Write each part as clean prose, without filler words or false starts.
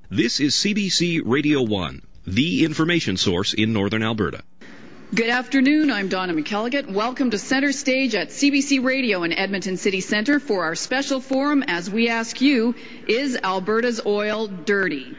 This is CBC Radio 1, the information source in Northern Alberta. Good afternoon, I'm Donna McElligott. Welcome to Center Stage at CBC Radio in Edmonton City Centre for our special forum as we ask you, is Alberta's oil dirty?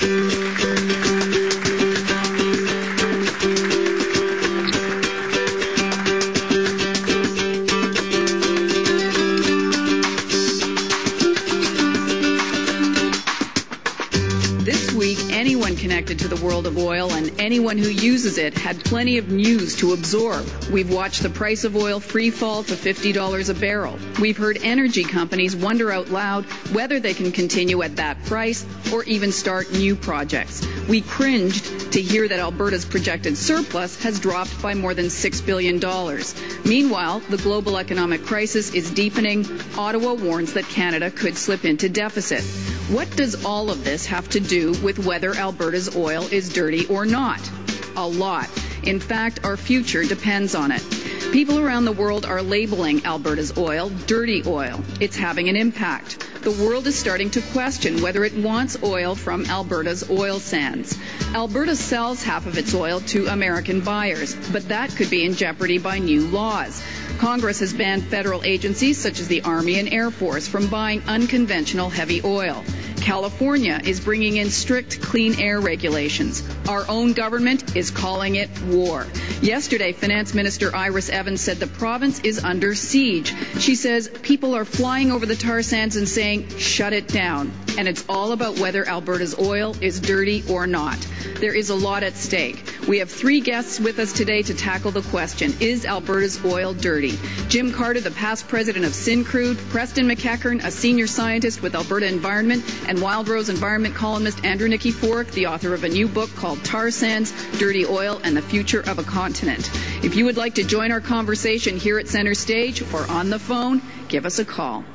Anyone connected to the world of oil and anyone who uses it had plenty of news to absorb. We've watched the price of oil free fall to $50 a barrel. We've heard energy companies wonder out loud whether they can continue at that price or even start new projects. We cringed to hear that Alberta's projected surplus has dropped by more than $6 billion. Meanwhile, the global economic crisis is deepening. Ottawa warns that Canada could slip into deficit. What does all of this have to do with whether Alberta's oil is dirty or not? A lot. In fact, our future depends on it. People around the world are labeling Alberta's oil dirty oil. It's having an impact. The world is starting to question whether it wants oil from Alberta's oil sands. Alberta sells half of its oil to American buyers, but that could be in jeopardy by new laws. Congress has banned federal agencies such as the Army and Air Force from buying unconventional heavy oil. California is bringing in strict clean air regulations. Our own government is calling it war. Yesterday, Finance Minister Iris Evans said the province is under siege. She says people are flying over the tar sands and saying, shut it down. And it's all about whether Alberta's oil is dirty or not. There is a lot at stake. We have three guests with us today to tackle the question, is Alberta's oil dirty? Jim Carter, the past president of Syncrude, Preston McEachern, a senior scientist with Alberta Environment, and Wildrose Environment columnist Andrew Nikiforuk, the author of a new book called Tar Sands, Dirty Oil, and the Future of a Continent. If you would like to join our conversation here at Center Stage or on the phone, give us a call.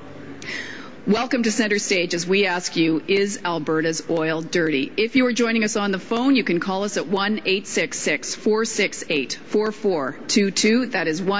Welcome to Center Stage as we ask you, is Alberta's oil dirty? If you are joining us on the phone, you can call us at 1-866-468-4422. That is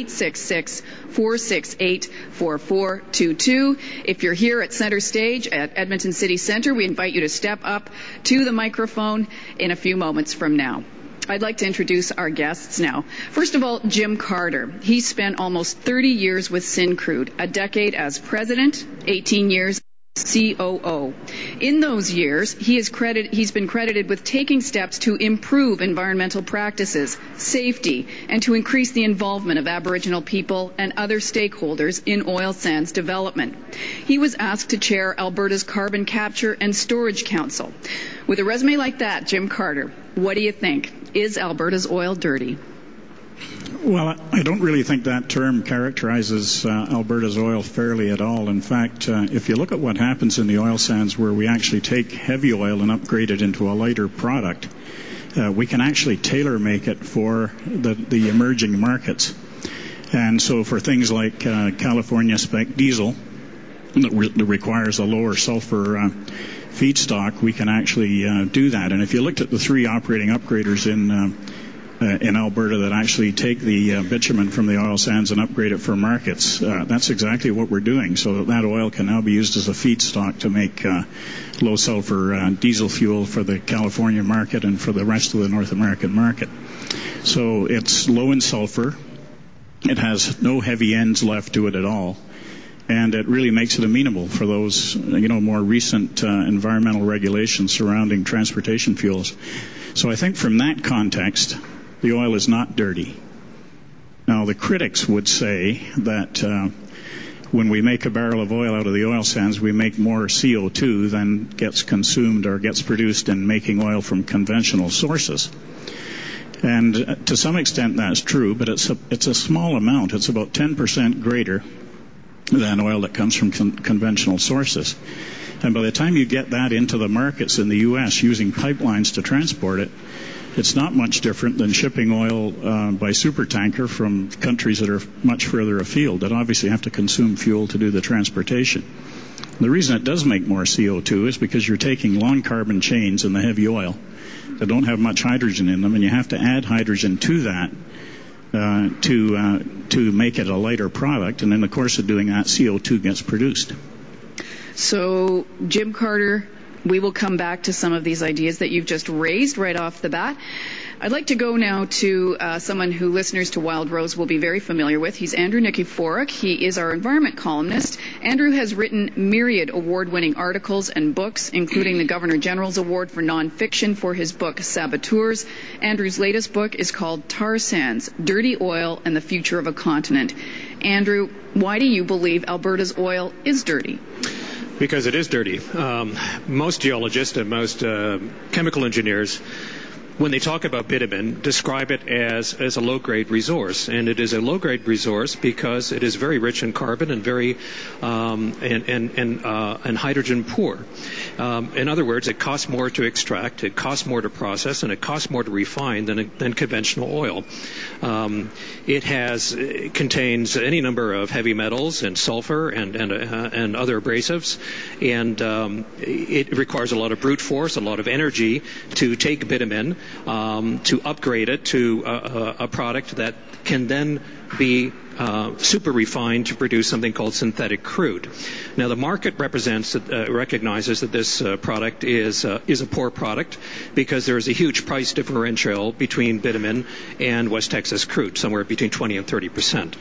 1-866-468-4422. If you're here at Center Stage at Edmonton City Centre, we invite you to step up to the microphone in a few moments from now. I'd like to introduce our guests now. First of all, Jim Carter. He spent almost 30 years with Syncrude, a decade as president, 18 years COO. In those years, he's been credited with taking steps to improve environmental practices, safety, and to increase the involvement of Aboriginal people and other stakeholders in oil sands development. He was asked to chair Alberta's Carbon Capture and Storage Council. With a resume like that, Jim Carter, what do you think? Is Alberta's oil dirty? Well, I don't really think that term characterizes Alberta's oil fairly at all. In fact, if you look at what happens in the oil sands where we actually take heavy oil and upgrade it into a lighter product, we can actually tailor-make it for the emerging markets. And so for things like California spec diesel that requires a lower sulfur feedstock, we can actually do that. And if you looked at the three operating upgraders in Alberta that actually take the bitumen from the oil sands and upgrade it for markets, that's exactly what we're doing. So that oil can now be used as a feedstock to make low sulfur diesel fuel for the California market and for the rest of the North American market. So it's low in sulfur. It has no heavy ends left to it at all. And it really makes it amenable for those, more recent environmental regulations surrounding transportation fuels. So I think from that context, the oil is not dirty. Now, the critics would say that when we make a barrel of oil out of the oil sands, we make more CO2 than gets consumed or gets produced in making oil from conventional sources. And to some extent that's true, but it's a small amount. It's about 10% greater than oil that comes from conventional sources. And by the time you get that into the markets in the U.S. using pipelines to transport it, it's not much different than shipping oil by supertanker from countries that are much further afield that obviously have to consume fuel to do the transportation. The reason it does make more CO2 is because you're taking long carbon chains in the heavy oil that don't have much hydrogen in them, and you have to add hydrogen to that to make it a lighter product, and in the course of doing that, CO2 gets produced. So, Jim Carter, We will come back to some of these ideas that you've just raised right off the bat. I'd like to go now to someone who listeners to Wild Rose will be very familiar with. He's Andrew Nikiforuk. He is our environment columnist. Andrew has written myriad award-winning articles and books, including the Governor General's Award for Nonfiction for his book Saboteurs. Andrew's latest book is called Tar Sands, Dirty Oil and the Future of a Continent. Andrew, why do you believe Alberta's oil is dirty? Because it is dirty. Most geologists and most chemical engineers, when they talk about bitumen, describe it as a low-grade resource, and it is a low-grade resource because it is very rich in carbon and very and hydrogen poor. In other words, it costs more to extract, it costs more to process, and it costs more to refine than conventional oil. It contains any number of heavy metals and sulfur and other abrasives, and it requires a lot of brute force, a lot of energy to take bitumen, to upgrade it to a product that can then be super refined to produce something called synthetic crude. Now, the market recognizes that this product is a poor product because there is a huge price differential between bitumen and West Texas crude, somewhere between 20 and 30%.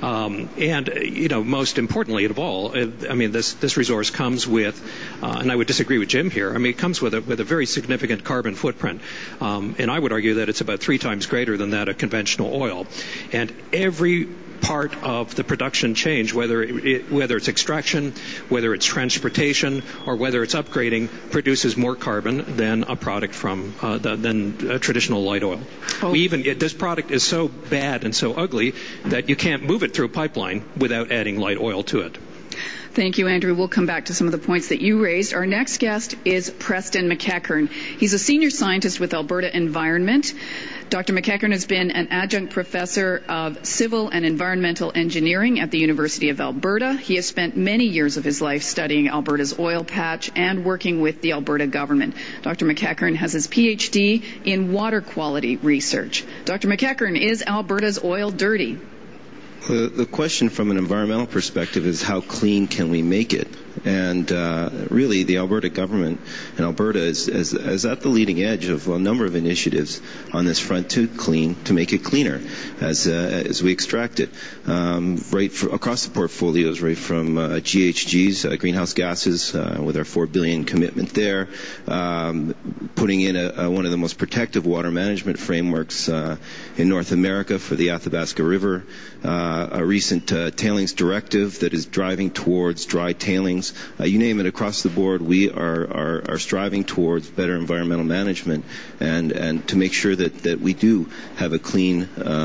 Most importantly of all, this resource comes with, and I would disagree with Jim here. It comes with a very significant carbon footprint, and I would argue that it's about 3 times greater than that of conventional oil. And every part of the production change, whether it's extraction, whether it's transportation, or whether it's upgrading, produces more carbon than a product from than traditional light oil. This product is so bad and so ugly that you can't move it through a pipeline without adding light oil to it. Thank you, Andrew. We'll come back to some of the points that you raised. Our next guest is Preston McEachern. He's a senior scientist with Alberta Environment. Dr. McEachern has been an adjunct professor of civil and environmental engineering at the University of Alberta. He has spent many years of his life studying Alberta's oil patch and working with the Alberta government. Dr. McEachern has his PhD in water quality research. Dr. McEachern, is Alberta's oil dirty? The question from an environmental perspective is how clean can we make it? And really, the Alberta government and Alberta is at the leading edge of a number of initiatives on this front to make it cleaner as we extract it. Across the portfolios, right from GHGs, greenhouse gases, with our 4 billion commitment there, putting in one of the most protective water management frameworks in North America for the Athabasca River, a recent tailings directive that is driving towards dry tailings. You name it, across the board, we are striving towards better environmental management and to make sure that we do have a clean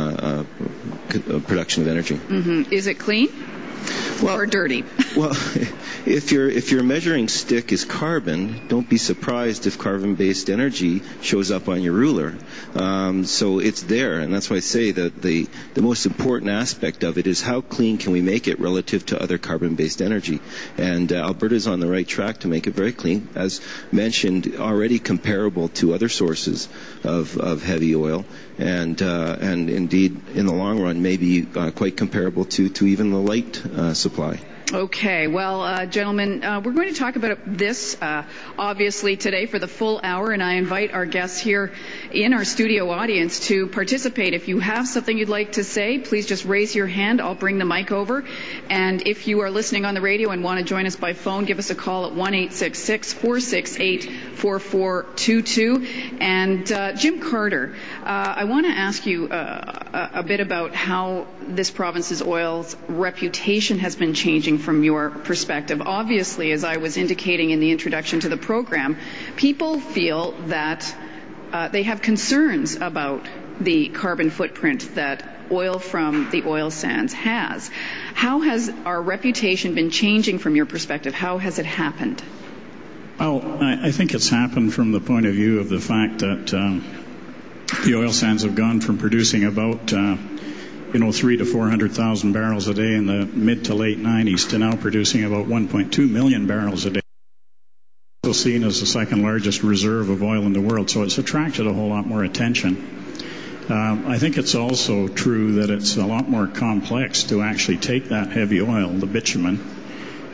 production of energy. Mm-hmm. Is it clean? Or dirty? Well, if your measuring stick is carbon, don't be surprised if carbon-based energy shows up on your ruler. So it's there, and that's why I say that the most important aspect of it is how clean can we make it relative to other carbon-based energy. And Alberta's on the right track to make it very clean, as mentioned, already comparable to other sources of heavy oil, and indeed in the long run maybe quite comparable to even the light supply. Okay. Well, gentlemen, we're going to talk about this, obviously, today for the full hour, and I invite our guests here in our studio audience to participate. If you have something you'd like to say, please just raise your hand. I'll bring the mic over. And if you are listening on the radio and want to join us by phone, give us a call at 1-866-468-4422. And Jim Carter, I want to ask you a bit about how this province's oil's reputation has been changing from your perspective. Obviously, as I was indicating in the introduction to the program, people feel that they have concerns about the carbon footprint that oil from the oil sands has. How has our reputation been changing from your perspective? How has it happened? Well, I think it's happened from the point of view of the fact that the oil sands have gone from producing about 300,000 to 400,000 barrels a day in the mid to late 90s to now producing about 1.2 million barrels a day. Also seen as the second largest reserve of oil in the world, so it's attracted a whole lot more attention. I think it's also true that it's a lot more complex to actually take that heavy oil, the bitumen,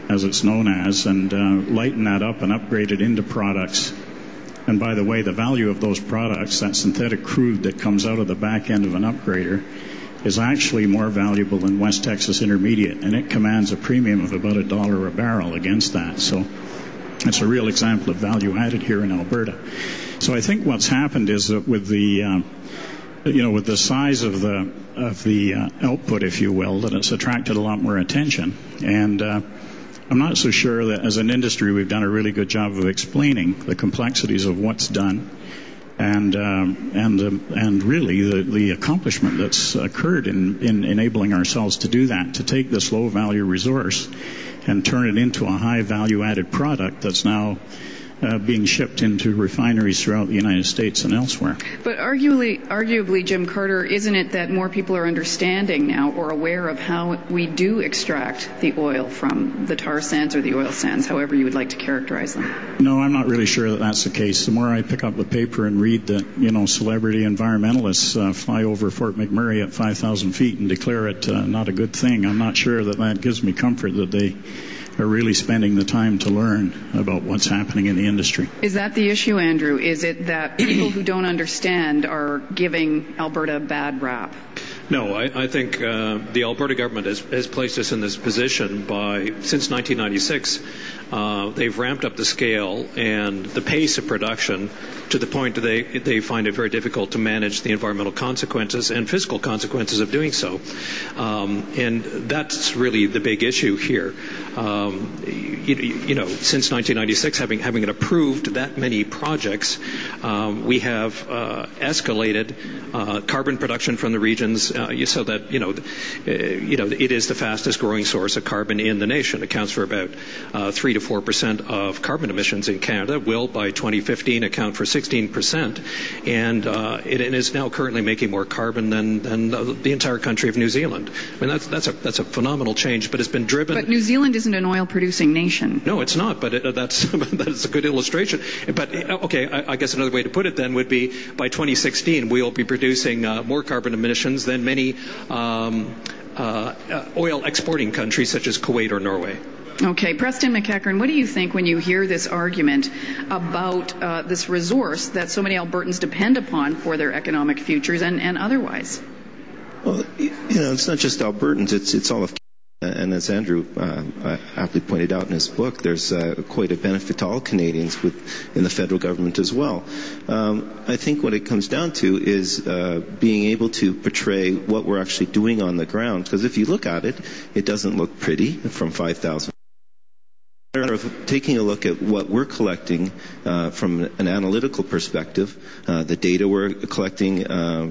as it's known as, and lighten that up and upgrade it into products. And by the way, the value of those products, that synthetic crude that comes out of the back end of an upgrader, is actually more valuable than West Texas Intermediate, and it commands a premium of about $1 a barrel against that. So it's a real example of value added here in Alberta. So I think what's happened is that with the with the size of the output, if you will, that it's attracted a lot more attention. And I'm not so sure that as an industry we've done a really good job of explaining the complexities of what's done, and really the accomplishment that's occurred in enabling ourselves to do that, to take this low value resource and turn it into a high value added product that's now being shipped into refineries throughout the United States and elsewhere. But arguably, Jim Carter, isn't it that more people are understanding now or aware of how we do extract the oil from the tar sands or the oil sands, however you would like to characterize them? No, I'm not really sure that that's the case. The more I pick up the paper and read that, celebrity environmentalists fly over Fort McMurray at 5,000 feet and declare it not a good thing, I'm not sure that gives me comfort that they are really spending the time to learn about what's happening in the industry. Is that the issue, Andrew? Is it that people who don't understand are giving Alberta a bad rap? No, I think the Alberta government has placed us in this position since 1996. They've ramped up the scale and the pace of production to the point that they find it very difficult to manage the environmental consequences and fiscal consequences of doing so. And that's really the big issue here. Since 1996, having approved that many projects, we have escalated carbon production from the regions so that it is the fastest growing source of carbon in the nation. It accounts for about 3 to 4% of carbon emissions in Canada. Will by 2015 account for 16%, and it is now currently making more carbon than the entire country of New Zealand. I mean that's a phenomenal change, but it's been driven. But New Zealand isn't an oil-producing nation. No, it's not. But that's a good illustration. But okay, I guess another way to put it then would be by 2016 we'll be producing more carbon emissions than many oil exporting countries such as Kuwait or Norway. Okay, Preston McEachern, what do you think when you hear this argument about this resource that so many Albertans depend upon for their economic futures and otherwise? Well, it's not just Albertans, it's all of Canada. And as Andrew aptly pointed out in his book, there's quite a benefit to all Canadians in the federal government as well. I think what it comes down to is being able to portray what we're actually doing on the ground. Because if you look at it, it doesn't look pretty from 5,000. Taking a look at what we're collecting from an analytical perspective, the data we're collecting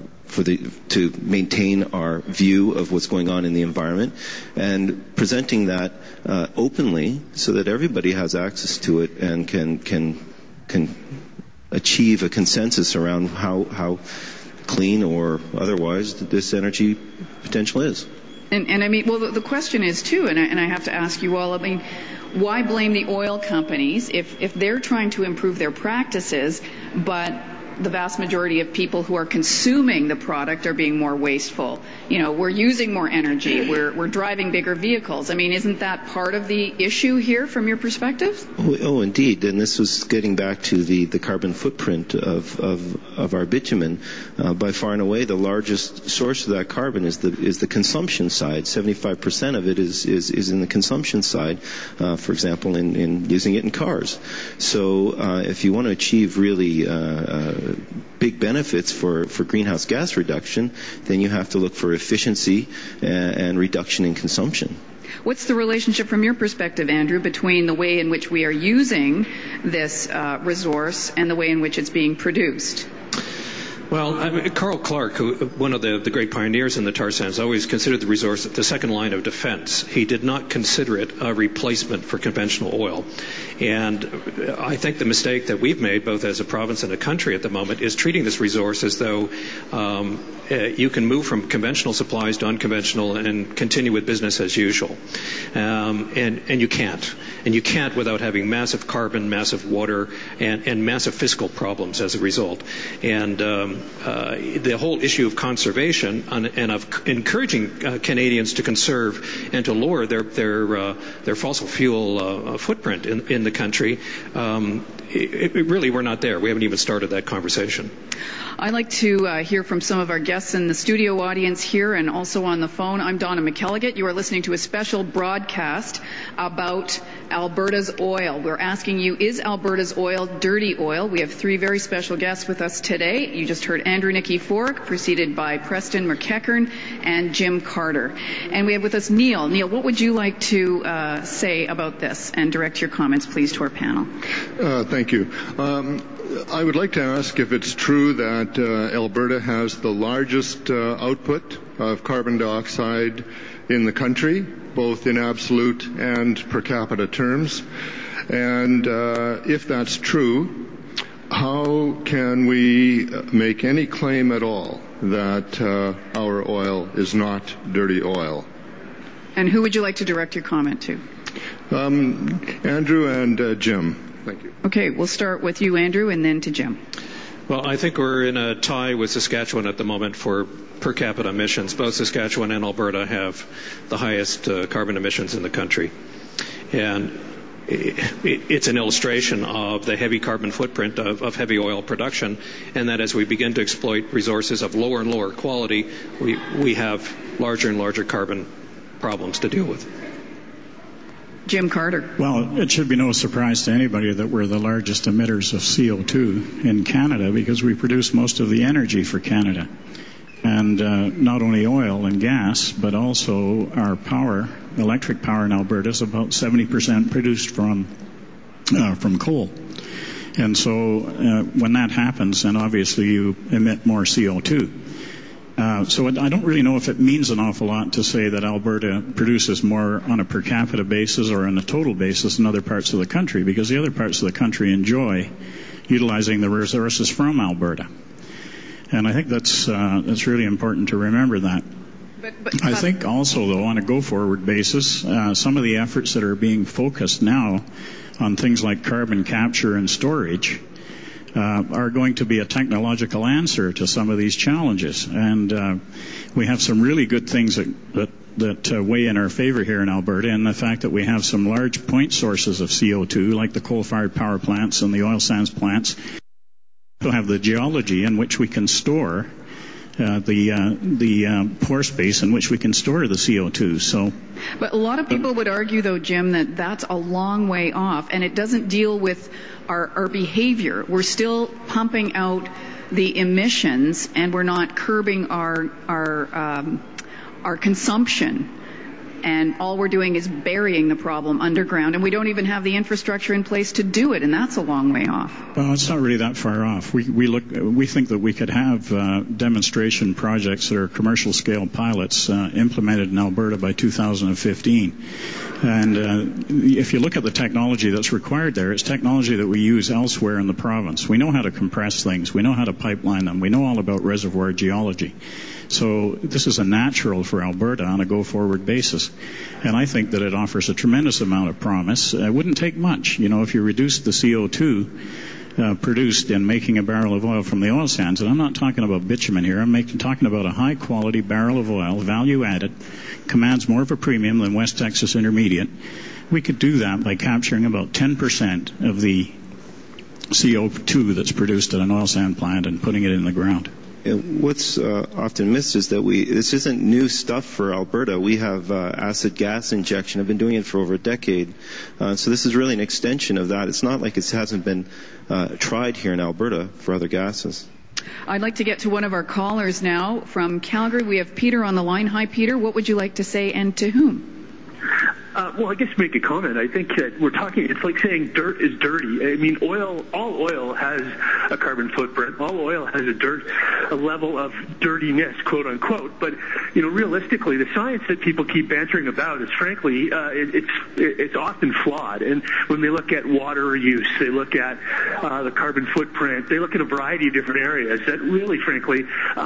to maintain our view of what's going on in the environment, and presenting that openly so that everybody has access to it and can achieve a consensus around how clean or otherwise this energy potential is. And I mean, well, the question is too, and I have to ask you all, I mean, why blame the oil companies if they're trying to improve their practices, but the vast majority of people who are consuming the product are being more wasteful? We're using more energy. We're driving bigger vehicles. I mean, isn't that part of the issue here from your perspective? Oh, indeed. And this was getting back to the carbon footprint of our bitumen. By far and away, the largest source of that carbon is the consumption side. 75% of it is in the consumption side. For example, in using it in cars. So if you want to achieve really big benefits for greenhouse gas reduction, then you have to look for efficiency and reduction in consumption. What's the relationship from your perspective, Andrew, between the way in which we are using this resource and the way in which it's being produced? Well, Carl Clark, one of the great pioneers in the tar sands, always considered the resource the second line of defense. He did not consider it a replacement for conventional oil. And I think the mistake that we've made, both as a province and a country at the moment, is treating this resource as though you can move from conventional supplies to unconventional and continue with business as usual. And you can't. And you can't without having massive carbon, massive water, and massive fiscal problems as a result. And the whole issue of conservation and of encouraging Canadians to conserve and to lower their fossil fuel footprint in the country, really we're not there. We haven't even started that conversation. I'd like to hear from some of our guests in the studio audience here and also on the phone. I'm Donna McElligott. You are listening to a special broadcast about Alberta's oil. We're asking you, is Alberta's oil dirty oil? We have three very special guests with us today. You just heard Andrew Nikiforuk, preceded by Preston McEachern and Jim Carter. And we have with us Neil. Neil, what would you like to say about this? And direct your comments, please, to our panel. Thank you. I would like to ask if it's true that Alberta has the largest output of carbon dioxide in the country, both in absolute and per capita terms. And if that's true, how can we make any claim at all that our oil is not dirty oil? And who would you like to direct your comment to? Andrew and Jim. Thank you. Okay, we'll start with you, Andrew, and then to Jim. Well, I think we're in a tie with Saskatchewan at the moment for per capita emissions. Both Saskatchewan and Alberta have the highest carbon emissions in the country. And it's an illustration of the heavy carbon footprint of heavy oil production, and that as we begin to exploit resources of lower and lower quality, we have larger and larger carbon problems to deal with. Jim Carter. Well, it should be no surprise to anybody that we're the largest emitters of CO2 in Canada because we produce most of the energy for Canada. And not only oil and gas, but also our power, electric power in Alberta is about 70% produced from coal. And so when that happens, then obviously you emit more CO2. So I don't really know if it means an awful lot to say that Alberta produces more on a per capita basis or on a total basis than other parts of the country, because the other parts of the country enjoy utilizing the resources from Alberta. And I think that's really important to remember that. But I think also, though, on a go-forward basis, some of the efforts that are being focused now on things like carbon capture and storage are going to be a technological answer to some of these challenges. And we have some really good things that weigh in our favor here in Alberta, and the fact that we have some large point sources of CO2, like the coal-fired power plants and the oil sands plants. We have the geology in which we can store the pore space in which we can store the CO2. So, but a lot of people would argue, though, Jim, that that's a long way off, and it doesn't deal with our behavior. We're still pumping out the emissions, and we're not curbing our consumption. And all we're doing is burying the problem underground, and we don't even have the infrastructure in place to do it, and that's a long way off. Well, it's not really that far off. We think that we could have demonstration projects that are commercial scale pilots implemented in Alberta by 2015. And if you look at the technology that's required there, it's technology that we use elsewhere in the province. We know how to compress things. We know how to pipeline them. We know all about reservoir geology. So this is a natural for Alberta on a go-forward basis. And I think that it offers a tremendous amount of promise. It wouldn't take much. You know, if you reduce the CO2 produced in making a barrel of oil from the oil sands, and I'm not talking about bitumen here, I'm talking about a high-quality barrel of oil, value-added, commands more of a premium than West Texas Intermediate. We could do that by capturing about 10% of the CO2 that's produced at an oil sand plant and putting it in the ground. What's often missed is that this isn't new stuff for Alberta. We have acid gas injection. I've been doing it for over a decade. So this is really an extension of that. It's not like it hasn't been tried here in Alberta for other gases. I'd like to get to one of our callers now from Calgary. We have Peter on the line. Hi, Peter. What would you like to say, and to whom? Well, I guess make a comment. I think that we're talking, it's like saying dirt is dirty. I mean, all oil has a carbon footprint. All oil has a level of dirtiness, quote unquote. But realistically, the science that people keep bantering about is frankly it's often flawed. And when they look at water use, they look at the carbon footprint, they look at a variety of different areas that really, frankly,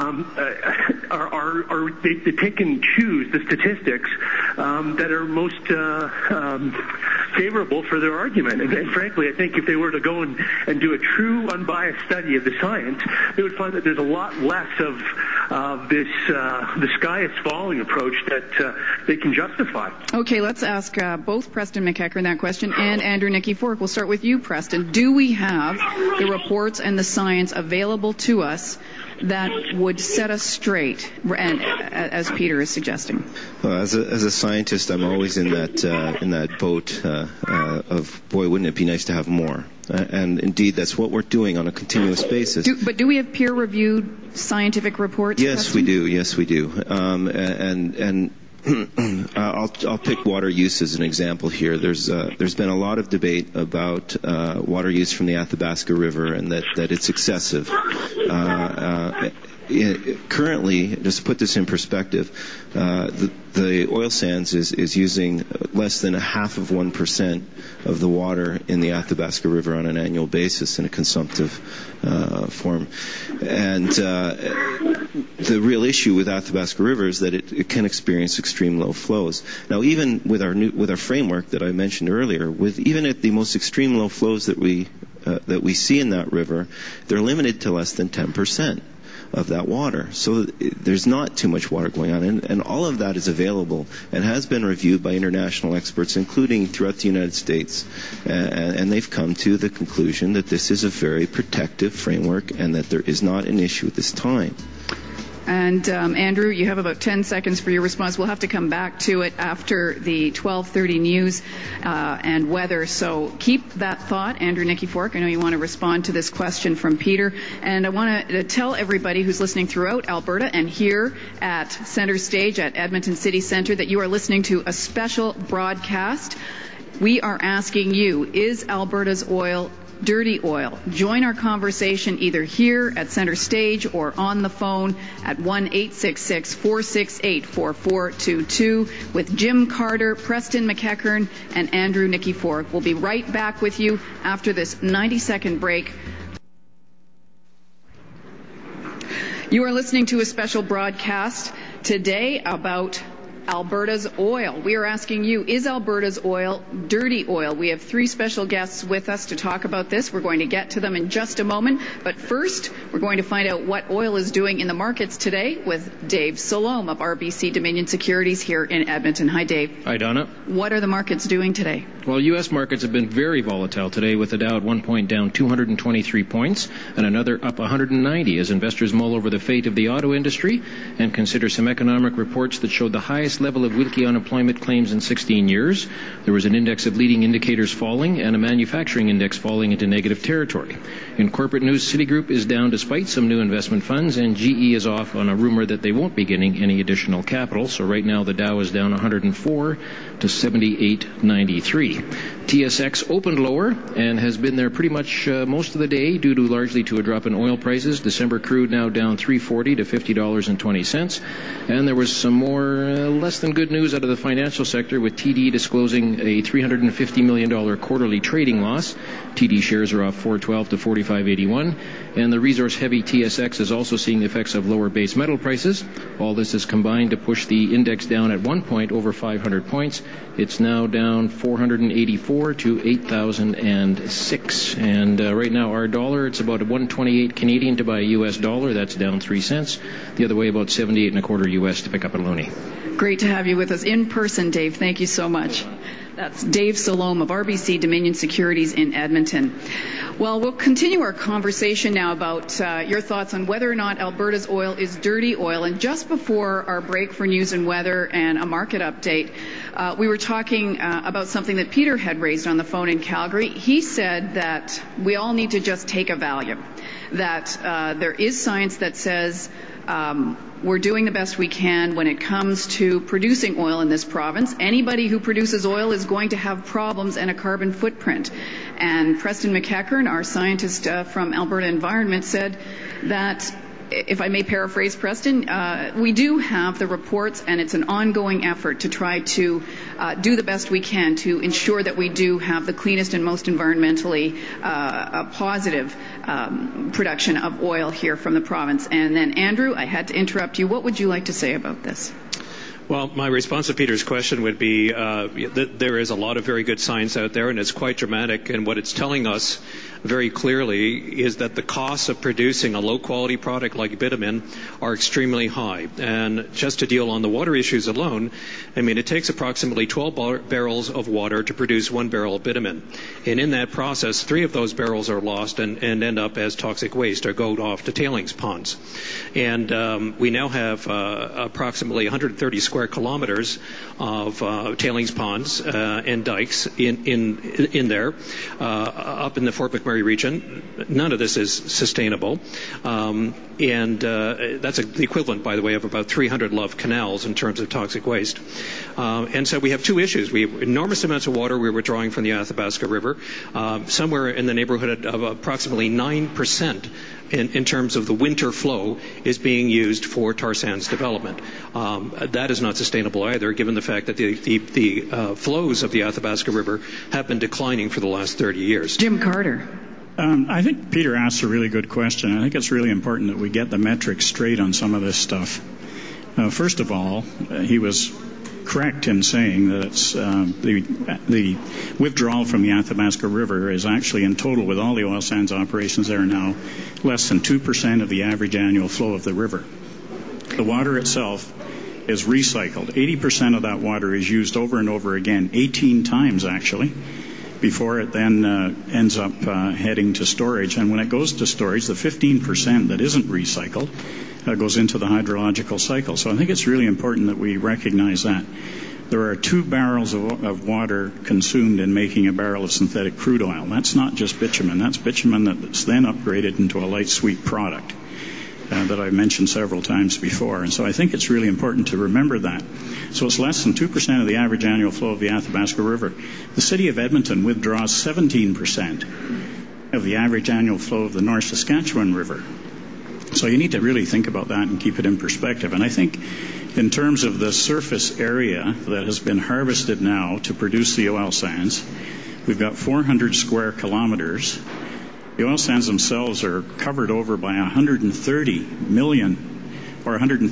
they pick and choose the statistics that are most favorable for their argument. And frankly, I think if they were to go and do a true unbiased study of the science, they would find that there's a lot less of this the sky is falling approach that they can justify. Okay, let's ask both Preston McEachern that question and Andrew Nikiforuk. We'll start with you, Preston. Do we have the reports and the science available to us that would set us straight, and as Peter is suggesting? Well, as a scientist, I'm always in that boat of, boy, wouldn't it be nice to have more? And indeed, that's what we're doing on a continuous basis. But do we have peer-reviewed scientific reports? Yes, we do. Yes, we do. And I'll pick water use as an example here. There's been a lot of debate about water use from the Athabasca River and that it's excessive. Currently, just to put this in perspective, the oil sands is using less than 0.5% of the water in the Athabasca River on an annual basis in a consumptive form. And the real issue with Athabasca River is that it can experience extreme low flows. Now, even with our framework that I mentioned earlier, even at the most extreme low flows that we see in that river, they're limited to less than 10% of that water. So there's not too much water going on, and all of that is available and has been reviewed by international experts, including throughout the United States, and they've come to the conclusion that this is a very protective framework and that there is not an issue at this time. And Andrew, you have about 10 seconds for your response. We'll have to come back to it after the 12:30 news and weather. So keep that thought. Andrew Nikiforuk, I know you want to respond to this question from Peter. And I want to tell everybody who's listening throughout Alberta and here at Centre Stage at Edmonton City Centre that you are listening to a special broadcast. We are asking you, is Alberta's oil dirty oil? Join our conversation either here at Centre Stage or on the phone at 1-866-468-4422 with Jim Carter, Preston McEachern, and Andrew Nikiforuk. We'll be right back with you after this 90-second break. You are listening to a special broadcast today about Alberta's oil. We are asking you, is Alberta's oil dirty oil? We have three special guests with us to talk about this. We're going to get to them in just a moment. But first, we're going to find out what oil is doing in the markets today with Dave Salome of RBC Dominion Securities here in Edmonton. Hi, Dave. Hi, Donna. What are the markets doing today? Well, U.S. markets have been very volatile today, with the Dow at 1 point down 223 points and another up 190 as investors mull over the fate of the auto industry and consider some economic reports that showed the highest level of weekly unemployment claims in 16 years. There was an index of leading indicators falling and a manufacturing index falling into negative territory. In corporate news, Citigroup is down despite some new investment funds, and GE is off on a rumor that they won't be getting any additional capital. So right now the Dow is down 104 to 78.93. TSX opened lower and has been there pretty much most of the day due to largely to a drop in oil prices. December crude now down $3.40 to $50.20. And there was some more less than good news out of the financial sector, with TD disclosing a $350 million quarterly trading loss. TD shares are off $4.12 to $45.81. And the resource-heavy TSX is also seeing the effects of lower base metal prices. All this is combined to push the index down at 1 point over 500 points. It's now down 484 to 8,006. And right now our dollar, it's about 128 Canadian to buy a U.S. dollar. That's down 3 cents. The other way, about 78 and a quarter U.S. to pick up a loonie. Great to have you with us in person, Dave. Thank you so much. That's Dave Salome of RBC Dominion Securities in Edmonton. Well, we'll continue our conversation now about your thoughts on whether or not Alberta's oil is dirty oil. And just before our break for news and weather and a market update, we were talking about something that Peter had raised on the phone in Calgary. He said that we all need to just take a value, that there is science that says we're doing the best we can when it comes to producing oil in this province. Anybody who produces oil is going to have problems and a carbon footprint. And Preston McEachern, our scientist from Alberta Environment, said that, if I may paraphrase Preston, we do have the reports, and it's an ongoing effort to try to do the best we can to ensure that we do have the cleanest and most environmentally positive production of oil here from the province. And then, Andrew, I had to interrupt you. What would you like to say about this? Well, my response to Peter's question would be that there is a lot of very good science out there, and it's quite dramatic. And what it's telling us very clearly is that the costs of producing a low-quality product like bitumen are extremely high. And just to deal on the water issues alone, I mean, it takes approximately 12 barrels of water to produce 1 barrel of bitumen. And in that process, 3 of those barrels are lost and end up as toxic waste or go off to tailings ponds. And we now have approximately 130 square kilometers of tailings ponds and dikes in there up in the Fort McMurray region. None of this is sustainable, and that's the equivalent, by the way, of about 300 Love canals in terms of toxic waste. And so we have 2 issues. We have enormous amounts of water we're withdrawing from the Athabasca River, somewhere in the neighborhood of approximately 9%. In terms of the winter flow is being used for tar sands development. That is not sustainable either, given the fact that the flows of the Athabasca River have been declining for the last 30 years. Jim Carter. I think Peter asked a really good question. I think it's really important that we get the metrics straight on some of this stuff. First of all, he was correct in saying that it's the withdrawal from the Athabasca River is actually, in total, with all the oil sands operations there now, less than 2% of the average annual flow of the river. The water itself is recycled. 80% of that water is used over and over again, 18 times actually, before it then ends up heading to storage. And when it goes to storage, the 15% that isn't recycled goes into the hydrological cycle. So I think it's really important that we recognize that. There are 2 barrels of water consumed in making a barrel of synthetic crude oil. That's not just bitumen. That's bitumen that's then upgraded into a light sweet product that I've mentioned several times before. And so I think it's really important to remember that. So it's less than 2% of the average annual flow of the Athabasca River. The city of Edmonton withdraws 17% of the average annual flow of the North Saskatchewan River. So you need to really think about that and keep it in perspective. And I think in terms of the surface area that has been harvested now to produce the oil sands, we've got 400 square kilometers. The oil sands themselves are covered over by 130 million or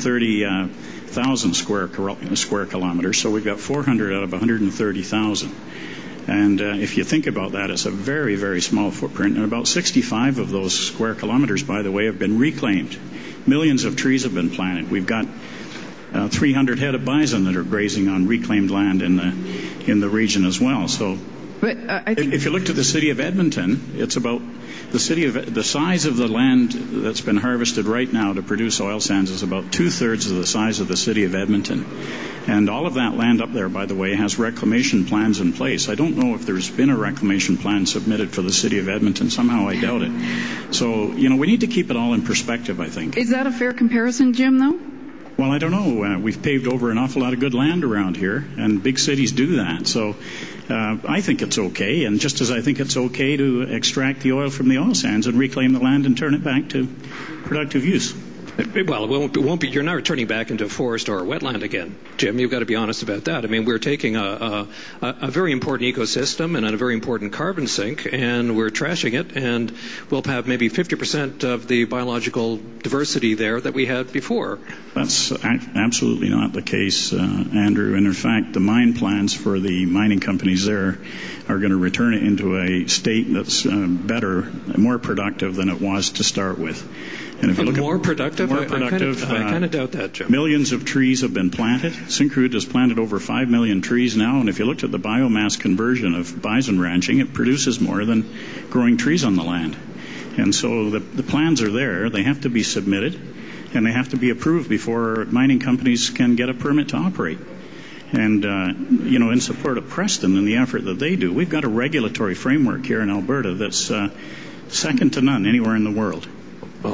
130,000 square kilometers. So we've got 400 out of 130,000. And if you think about that, it's a very, very small footprint. And about 65 of those square kilometers, by the way, have been reclaimed. Millions of trees have been planted. We've got 300 head of bison that are grazing on reclaimed land in the region as well. So if you looked at the city of Edmonton, it's about the size of the land that's been harvested right now to produce oil sands is about 2/3 of the size of the city of Edmonton. And all of that land up there, by the way, has reclamation plans in place. I don't know if there's been a reclamation plan submitted for the city of Edmonton. Somehow I doubt it. So, we need to keep it all in perspective, I think. Is that a fair comparison, Jim, though? Well, I don't know. We've paved over an awful lot of good land around here, and big cities do that. So I think it's okay, and just as I think it's okay to extract the oil from the oil sands and reclaim the land and turn it back to productive use. Well, it won't be. You're not returning back into a forest or a wetland again, Jim. You've got to be honest about that. I mean, we're taking a very important ecosystem and a very important carbon sink, and we're trashing it, and we'll have maybe 50% of the biological diversity there that we had before. That's absolutely not the case, Andrew. And in fact, the mine plans for the mining companies there are going to return it into a state that's better, more productive than it was to start with. And if you look more productive? More productive. I kind of doubt that, Jim. Syncrude have been planted. Syncrude has planted over 5 million trees now, and if you looked at the biomass conversion of bison ranching, it produces more than growing trees on the land. And so the plans are there. They have to be submitted, and they have to be approved before mining companies can get a permit to operate. And, in support of Preston and the effort that they do, we've got a regulatory framework here in Alberta that's second to none anywhere in the world. Well,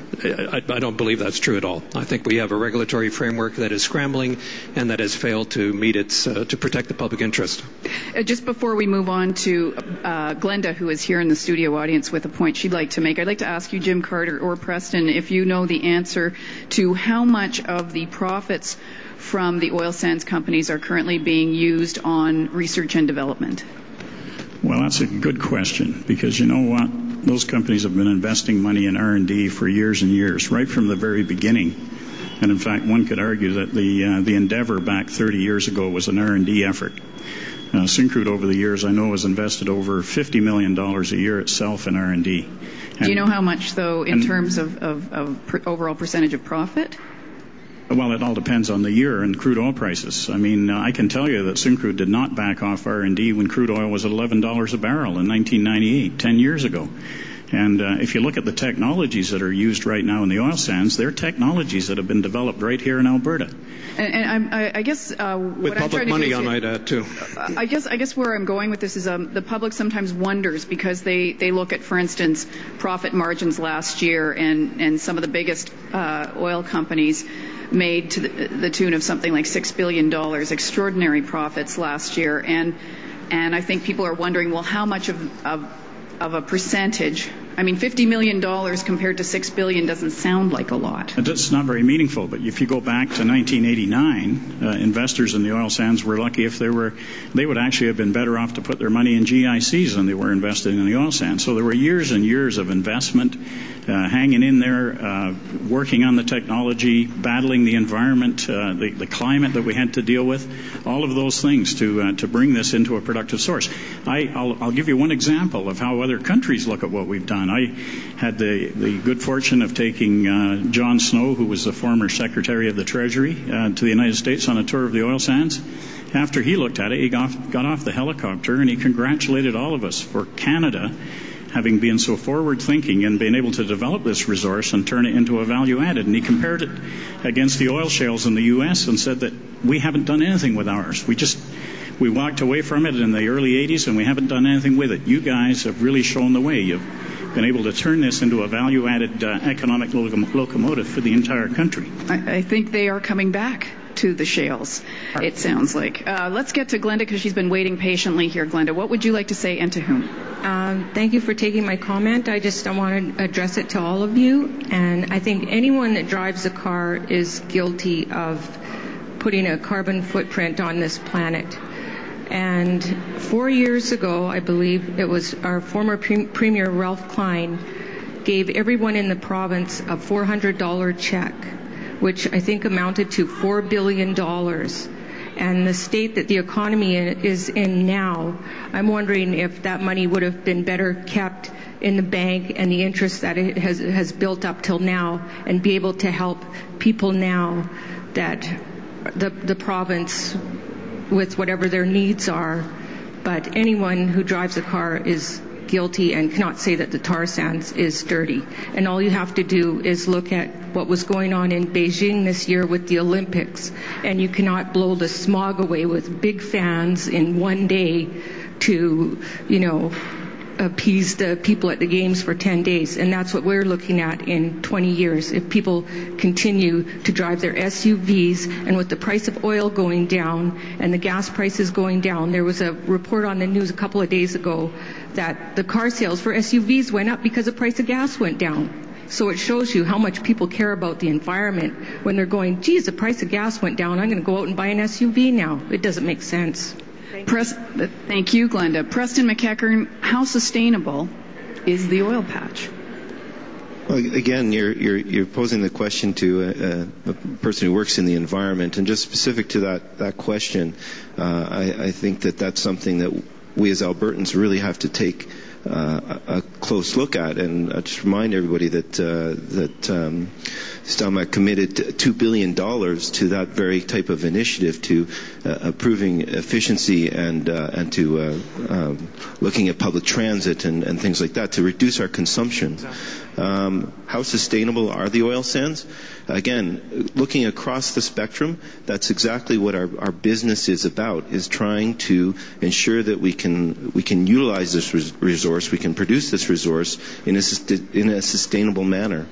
I don't believe that's true at all. I think we have a regulatory framework that is scrambling and that has failed to meet to protect the public interest. Just before we move on to Glenda, who is here in the studio audience with a point she'd like to make, I'd like to ask you, Jim Carter or Preston, if you know the answer to how much of the profits from the oil sands companies are currently being used on research and development. Well, that's a good question, because you know what? Those companies have been investing money in R&D for years and years, right from the very beginning. And in fact, one could argue that the Endeavour back 30 years ago was an R&D effort. Syncrude over the years, I know, has invested over $50 million a year itself in R&D. Do you know how much, though, in terms of overall percentage of profit? Well, it all depends on the year and crude oil prices. I mean, I can tell you that Syncrude did not back off R&D when crude oil was at $11 a barrel in 1998, 10 years ago. And if you look at the technologies that are used right now in the oil sands, they're technologies that have been developed right here in Alberta. And I guess with public money, I might add too. I guess where I'm going with this is the public sometimes wonders, because they look at, for instance, profit margins last year, and some of the biggest oil companies made to the tune of something like $6 billion, extraordinary profits last year, and I think people are wondering, well, how much of a percentage? I mean, $50 million compared to $6 billion doesn't sound like a lot. It's not very meaningful, but if you go back to 1989, investors in the oil sands were lucky if they would actually have been better off to put their money in GICs than they were invested in the oil sands. So there were years and years of investment, hanging in there, working on the technology, battling the environment, the climate that we had to deal with, all of those things to bring this into a productive source. I'll give you one example of how other countries look at what we've done. I had the good fortune of taking John Snow, who was the former Secretary of the Treasury, to the United States on a tour of the oil sands. After he looked at it, he got off the helicopter and he congratulated all of us for Canada having been so forward-thinking and being able to develop this resource and turn it into a value-added. And he compared it against the oil shales in the U.S. and said that we haven't done anything with ours. We walked away from it in the early 80s, and we haven't done anything with it. You guys have really shown the way. You've been able to turn this into a value-added economic locomotive for the entire country. I think they are coming back to the shales, it sounds like. Let's get to Glenda, because she's been waiting patiently here. Glenda, what would you like to say, and to whom? Thank you for taking my comment. I want to address it to all of you. And I think anyone that drives a car is guilty of putting a carbon footprint on this planet. And 4 years ago, I believe, it was our former Premier Ralph Klein gave everyone in the province a $400 check, which I think amounted to $4 billion. And the state that the economy is in now, I'm wondering if that money would have been better kept in the bank and the interest that it has built up till now, and be able to help people now that the province with whatever their needs are. But anyone who drives a car is guilty and cannot say that the tar sands is dirty. And all you have to do is look at what was going on in Beijing this year with the Olympics, and you cannot blow the smog away with big fans in one day to, appease the people at the games for 10 days. And that's what we're looking at in 20 years. If people continue to drive their SUVs, and with the price of oil going down and the gas prices going down, there was a report on the news a couple of days ago that the car sales for SUVs went up because the price of gas went down. So it shows you how much people care about the environment when they're going, geez, the price of gas went down, I'm going to go out and buy an SUV now. It doesn't make sense. Thank you, Glenda. Preston McEachern, how sustainable is the oil patch? Well, again, you're posing the question to a person who works in the environment, and just specific to that question, I think that's something that we as Albertans really have to take a close look at. And I just remind everybody that Stelmach committed $2 billion to that very type of initiative, to improving efficiency and to looking at public transit and things like that to reduce our consumption. How sustainable are the oil sands? Again, looking across the spectrum, that's exactly what our business is about, is trying to ensure that we can utilize this resource, we can produce this resource in a sustainable manner.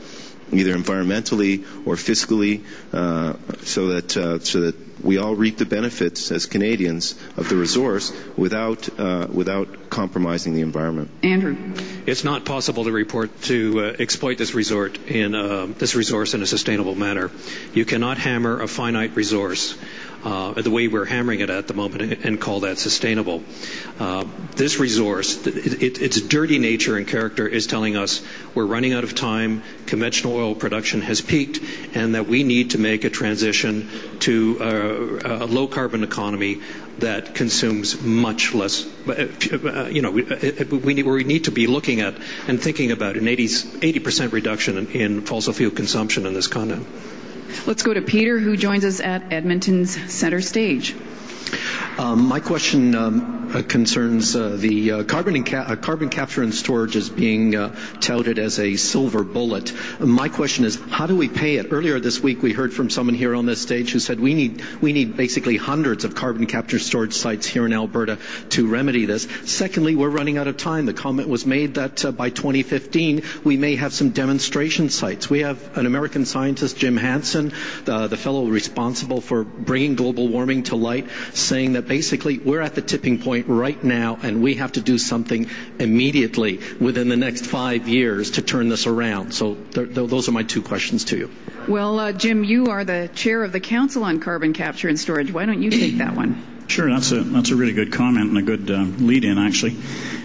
either environmentally or fiscally, so that we all reap the benefits as Canadians of the resource without compromising the environment. Andrew, it's not possible to exploit this resource in a sustainable manner. You cannot hammer a finite resource the way we're hammering it at the moment and call that sustainable. This resource, its dirty nature and character is telling us we're running out of time, conventional oil production has peaked, and that we need to make a transition to a low-carbon economy that consumes much less. We need to be looking at and thinking about an 80% reduction in fossil fuel consumption in this continent. Let's go to Peter, who joins us at Edmonton's Center Stage. My question concerns the carbon capture and storage as being touted as a silver bullet. My question is, how do we pay it? Earlier this week, we heard from someone here on this stage who said we need basically hundreds of carbon capture storage sites here in Alberta to remedy this. Secondly, we're running out of time. The comment was made that by 2015 we may have some demonstration sites. We have an American scientist, Jim Hansen, the fellow responsible for bringing global warming to light, saying that basically we're at the tipping point right now and we have to do something immediately within the next 5 years to turn this around. So those are my two questions to you. Well, Jim, you are the chair of the Council on Carbon Capture and Storage. Why don't you take that one? Sure, that's a really good comment and a good lead-in, actually.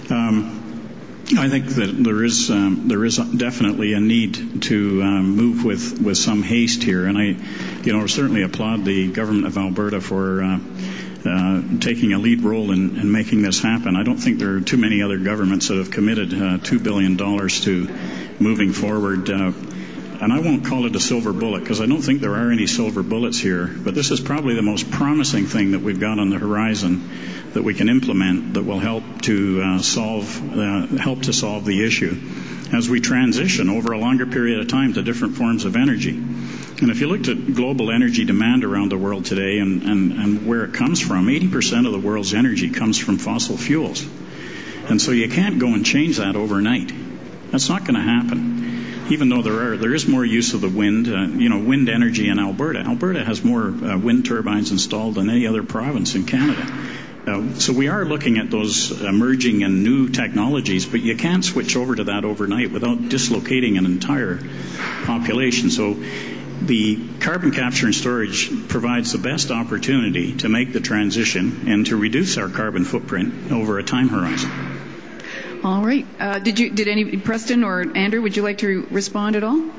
I think that there is definitely a need to move with some haste here, and I certainly applaud the government of Alberta for taking a lead role in making this happen. I don't think there are too many other governments that have committed $2 billion to moving forward. And I won't call it a silver bullet because I don't think there are any silver bullets here, but this is probably the most promising thing that we've got on the horizon that we can implement that will help to solve the issue as we transition over a longer period of time to different forms of energy. And if you looked at global energy demand around the world today and where it comes from, 80% of the world's energy comes from fossil fuels. And so you can't go and change that overnight. That's not going to happen. Even though there is more use of the wind, wind energy in Alberta. Alberta has more wind turbines installed than any other province in Canada. So we are looking at those emerging and new technologies, but you can't switch over to that overnight without dislocating an entire population. So the carbon capture and storage provides the best opportunity to make the transition and to reduce our carbon footprint over a time horizon. All right. Did Preston or Andrew, would you like to respond at all?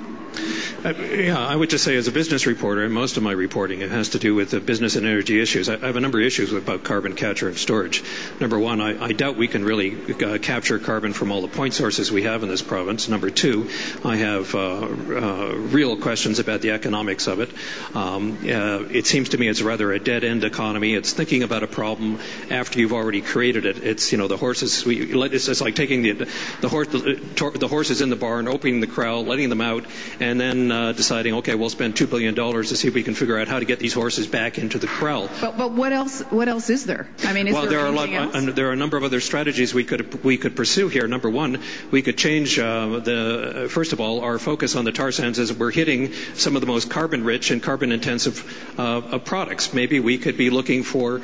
I would just say as a business reporter, and most of my reporting, it has to do with the business and energy issues. I have a number of issues about carbon capture and storage. Number one, I doubt we can really capture carbon from all the point sources we have in this province. Number two, I have real questions about the economics of it. It seems to me it's rather a dead-end economy. It's thinking about a problem after you've already created it. It's, the horses, it's just like taking the horses in the barn, opening the corral, letting them out, and then deciding, okay, we'll spend $2 billion to see if we can figure out how to get these horses back into the corral. But what else is there? I mean, there are a number of other strategies we could pursue here. Number one, we could change first of all, our focus on the tar sands as we're hitting some of the most carbon-rich and carbon-intensive products. Maybe we could be looking for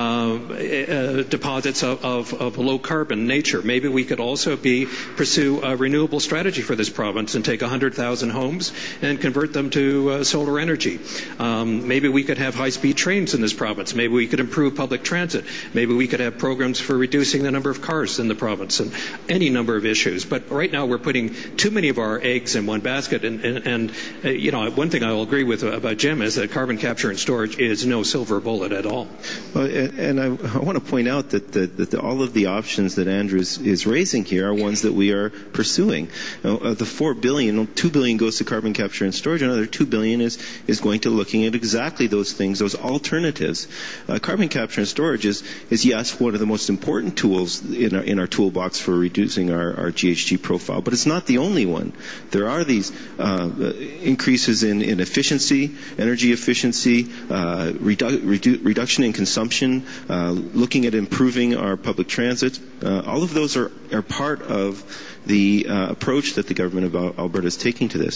deposits of low-carbon nature. Maybe we could also pursue a renewable strategy for this province and take 100,000 homes and convert them to solar energy. Maybe we could have high-speed trains in this province. Maybe we could improve public transit. Maybe we could have programs for reducing the number of cars in the province, and any number of issues. But right now we're putting too many of our eggs in one basket. And one thing I will agree with about Jim is that carbon capture and storage is no silver bullet at all. And I want to point out that all of the options that Andrew is raising here are ones that we are pursuing. The $4 billion, $2 billion goes to carbon capture and storage. Another $2 billion is going to looking at exactly those things, those alternatives. Carbon capture and storage is yes, one of the most important tools in our toolbox for reducing our GHG profile, but it's not the only one. There are these increases in efficiency, energy efficiency, reduction in consumption, looking at improving our public transit. All of those are part of the approach that the government of Alberta is taking to this.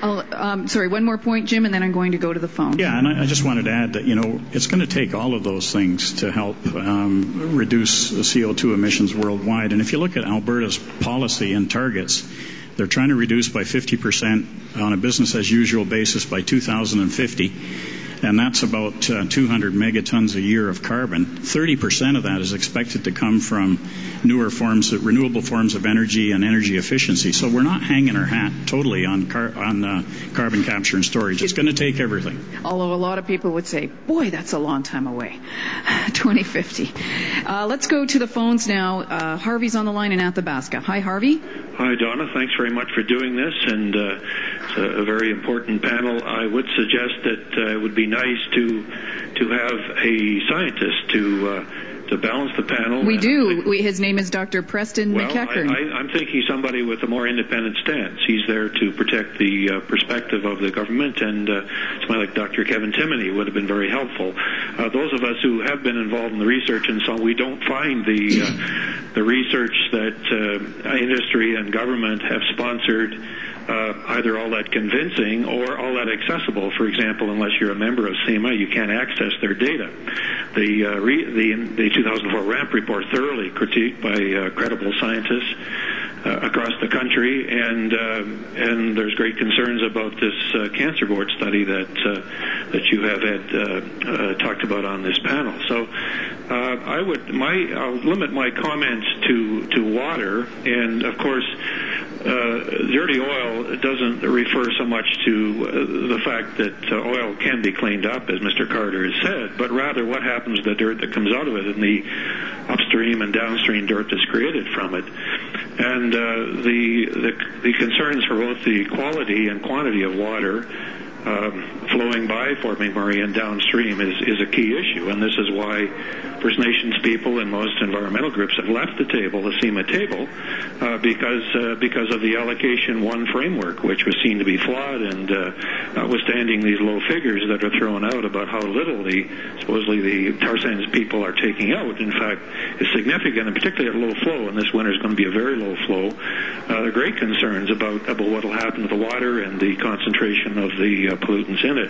Sorry, one more point, Jim, and then I'm going to go to the phone. Yeah, and I just wanted to add that, it's going to take all of those things to help reduce the CO2 emissions worldwide. And if you look at Alberta's policy and targets, they're trying to reduce by 50% on a business-as-usual basis by 2050. And that's about 200 megatons a year of carbon. 30% of that is expected to come from renewable forms of energy and energy efficiency. So we're not hanging our hat totally on carbon capture and storage. It's going to take everything. Although a lot of people would say, boy, that's a long time away, 2050. Let's go to the phones now. Harvey's on the line in Athabasca. Hi, Harvey. Hi, Donna. Thanks very much for doing this, and it's a very important panel. I would suggest that it would be nice to have a scientist to balance the panel. We do. His name is Dr. Preston McEachern. I'm thinking somebody with a more independent stance. He's there to protect the perspective of the government, and somebody like Dr. Kevin Timoney would have been very helpful. Those of us who have been involved in the research and so on, we don't find the research that industry and government have sponsored either all that convincing or all that accessible. For example, unless you're a member of SEMA, you can't access their data. The 2004 RAMP report thoroughly critiqued by credible scientists across the country, and there's great concerns about this cancer board study that you have had talked about on this panel. So I'll limit my comments to water, and of course dirty oil doesn't refer so much to the fact that oil can be cleaned up, as Mr. Carter has said, but rather what happens to the dirt that comes out of it and the upstream and downstream dirt that's created from it. And the concerns for both the quality and quantity of water flowing by Fort McMurray and downstream is a key issue, and this is why First Nations people and most environmental groups have left the table, the SEMA table, because of the Allocation 1 framework, which was seen to be flawed, and notwithstanding these low figures that are thrown out about how little supposedly the tar sands people are taking out, in fact, is significant, and particularly at low flow, and this winter is going to be a very low flow. There are great concerns about what will happen to the water and the concentration of the pollutants in it.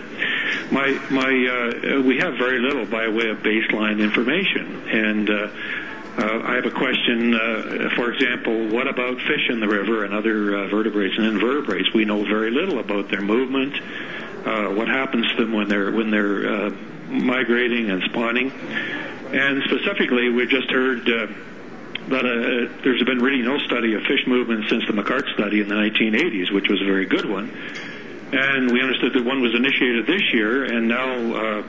We have very little by way of baseline information, and I have a question. For example, what about fish in the river and other vertebrates and invertebrates? We know very little about their movement. What happens to them when they're migrating and spawning? And specifically, we just heard that there's been really no study of fish movement since the McCart study in the 1980s, which was a very good one. And we understood that one was initiated this year, and now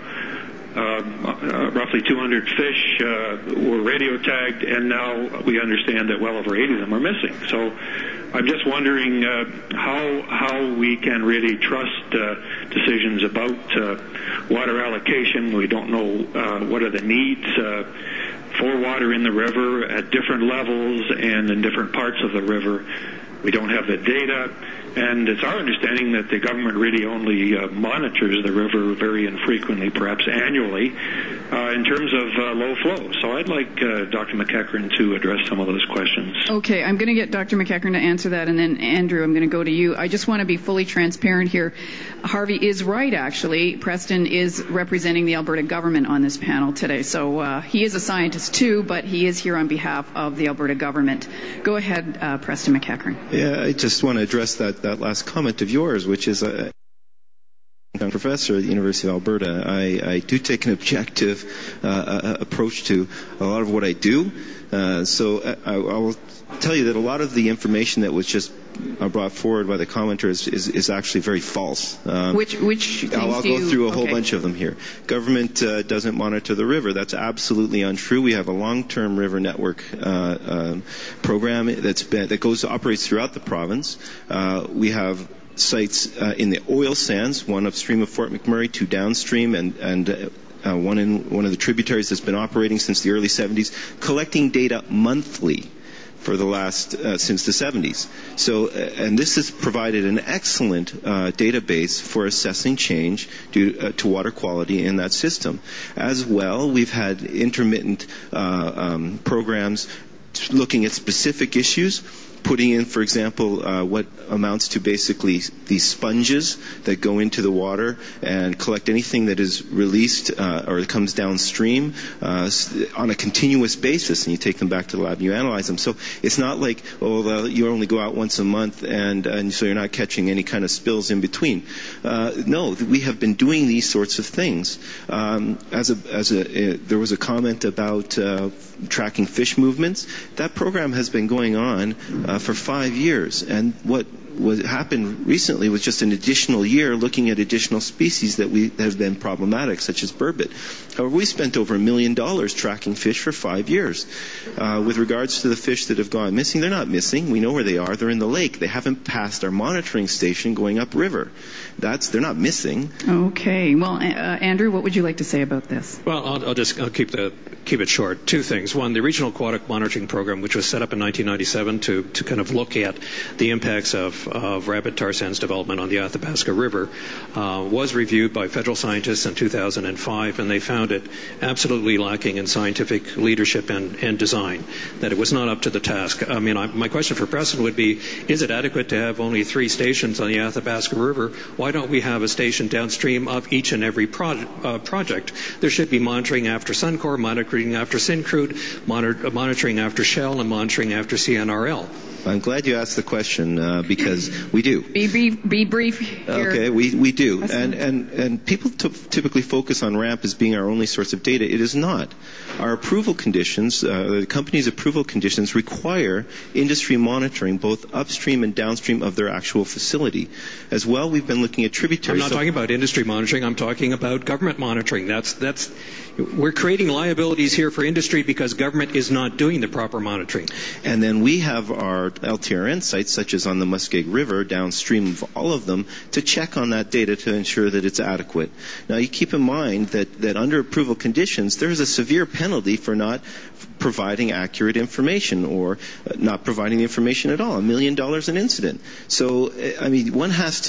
roughly 200 fish were radio tagged, and now we understand that well over 80 of them are missing. So I'm just wondering how we can really trust decisions about water allocation. We don't know what are the needs for water in the river at different levels and in different parts of the river. We don't have the data. And it's our understanding that the government really only monitors the river very infrequently, perhaps annually, in terms of low flow. So I'd like Dr. McEachern to address some of those questions. Okay, I'm going to get Dr. McEachern to answer that, and then Andrew, I'm going to go to you. I just want to be fully transparent here. Harvey is right, actually. Preston is representing the Alberta government on this panel today. So he is a scientist too, but he is here on behalf of the Alberta government. Go ahead, Preston McEachern. Yeah, I just want to address that last comment of yours, which is I'm a professor at the University of Alberta. I do take an objective approach to a lot of what I do. So I will tell you that a lot of the information that was just brought forward by the commenters is actually very false. Which things I'll go through a whole bunch of them here. Government doesn't monitor the river. That's absolutely untrue. We have a long-term river network program that operates throughout the province. We have sites in the oil sands, one upstream of Fort McMurray, two downstream, and one in one of the tributaries that's been operating since the early 70s, collecting data monthly for the last since the 70s. So, and this has provided an excellent database for assessing change due to water quality in that system. As well, we've had intermittent programs looking at specific issues. putting in, for example, what amounts to basically these sponges that go into the water and collect anything that is released or comes downstream on a continuous basis, and you take them back to the lab and you analyze them. So it's not like, you only go out once a month and so you're not catching any kind of spills in between. No, we have been doing these sorts of things. There was a comment about tracking fish movements. That program has been going on for 5 years, and what happened recently was just an additional year looking at additional species that have been problematic, such as burbot. However, we spent over $1 million tracking fish for 5 years. With regards to the fish that have gone missing, they're not missing. We know where they are. They're in the lake. They haven't passed our monitoring station going upriver. They're not missing. Okay. Well, Andrew, what would you like to say about this? Well, I'll keep it short. Two things. One, the Regional Aquatic Monitoring Program, which was set up in 1997 to kind of look at the impacts of rabbit tar sands development on the Athabasca River, was reviewed by federal scientists in 2005, and they found it absolutely lacking in scientific leadership and design, that it was not up to the task. I mean, my question for Preston would be, is it adequate to have only 3 stations on the Athabasca River? Why don't we have a station downstream of each and every project? There should be monitoring after Suncor, monitoring after Syncrude, monitoring after Shell, and monitoring after CNRL. I'm glad you asked the question because we do. Be brief here. Okay, we do. And people typically focus on RAMP as being our only source of data. It is not. Our approval conditions, the company's approval conditions require industry monitoring both upstream and downstream of their actual facility. As well, we've been looking at tributaries. I'm not talking about industry monitoring. I'm talking about government monitoring. We're creating liabilities here for industry because government is not doing the proper monitoring. And then we have our LTRN sites, such as on the Muskeg River, downstream of all of them, to check on that data to ensure that it's adequate. Now, you keep in mind that under approval conditions, there is a severe penalty for not providing accurate information or not providing the information at all. $1 million an incident. So, I mean, we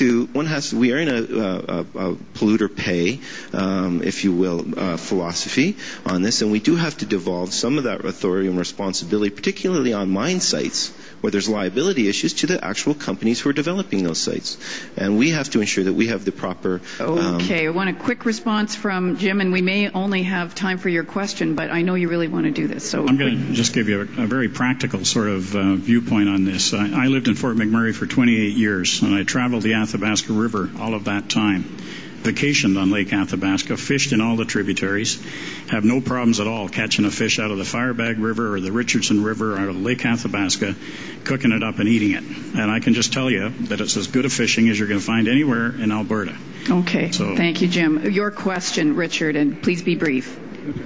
are in a polluter pay, if you will, philosophy on this, and we do have to devolve some of that authority and responsibility, particularly on mine sites, where there's liability issues, to the actual companies who are developing those sites. And we have to ensure that we have the proper... Okay, I want a quick response from Jim, and we may only have time for your question, but I know you really want to do this. So I'm going to just give you a very practical sort of viewpoint on this. I lived in Fort McMurray for 28 years, and I traveled the Athabasca River all of that time. Vacationed on Lake Athabasca, fished in all the tributaries, have no problems at all catching a fish out of the Firebag River or the Richardson River or Lake Athabasca, cooking it up and eating it. And I can just tell you that it's as good a fishing as you're going to find anywhere in Alberta. Okay, thank you, Jim. Your question, Richard, and please be brief.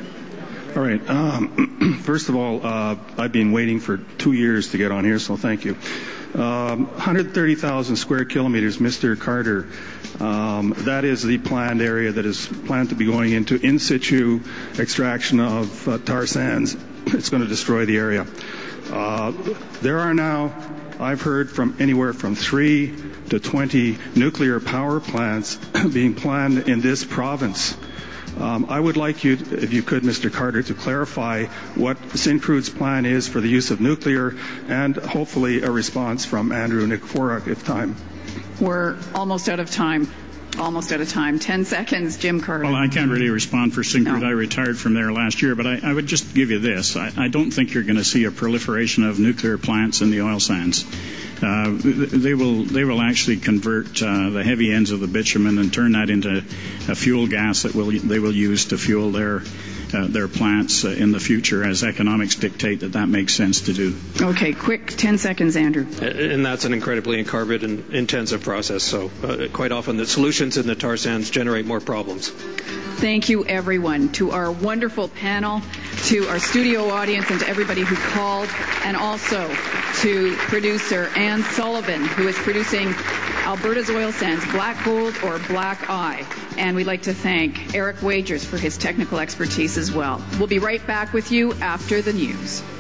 All right. First of all, I've been waiting for 2 years to get on here, so thank you. 130,000 square kilometers, Mr. Carter. That is the planned area that is planned to be going into in situ extraction of tar sands. It's going to destroy the area. There are now, I've heard, from anywhere from 3 to 20 nuclear power plants being planned in this province. I would like you, if you could, Mr. Carter, to clarify what Syncrude's plan is for the use of nuclear, and hopefully a response from Andrew Nikiforuk if time. We're almost out of time. 10 seconds, Jim Carter. Well, I can't really respond for Syncrude. No. I retired from there last year, but I would just give you this. I don't think you're going to see a proliferation of nuclear plants in the oil sands. They will actually convert the heavy ends of the bitumen and turn that into a fuel gas that they will use to fuel their plants in the future, as economics dictate that makes sense to do. Okay, quick 10 seconds, Andrew. And that's an incredibly carbon intensive process, so quite often the solutions in the tar sands generate more problems. Thank you, everyone, to our wonderful panel, to our studio audience, and to everybody who called, and also to producer Ann Sullivan, who is producing Alberta's Oil Sands Black Gold or Black Eye. And we'd like to thank Eric Wagers for his technical expertise as well. We'll be right back with you after the news.